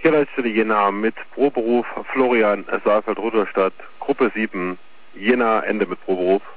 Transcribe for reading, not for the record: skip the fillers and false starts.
Tierleitstelle Jena mit Proberuf Florian Saalfeld-Rudolstadt, Gruppe 7, Jena, Ende mit Proberuf.